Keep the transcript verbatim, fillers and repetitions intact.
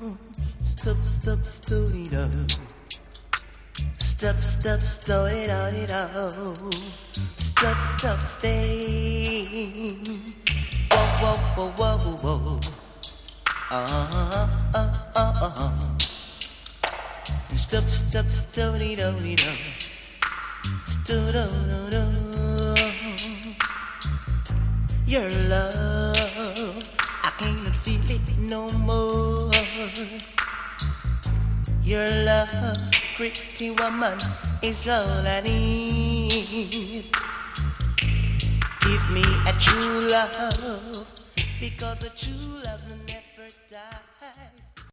Stop, stop, studio. Stop, stop, stop it out, it out. Stop, stop, stay. Whoa, whoa, whoa, whoa, whoa. Uh, uh, uh, uh. Stop, stop, stop it out, it out. Stop, do, do, do. Your love, I cannot feel it no more. Your love, pretty woman, is all I need. Give me a true love, because a true love